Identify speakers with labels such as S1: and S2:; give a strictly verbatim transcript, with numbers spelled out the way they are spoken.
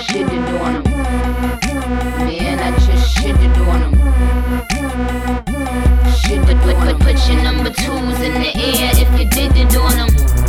S1: shitted on them. Man, I just shitted on them. Shit, put, put, put, put your number twos in the air if you did it on them.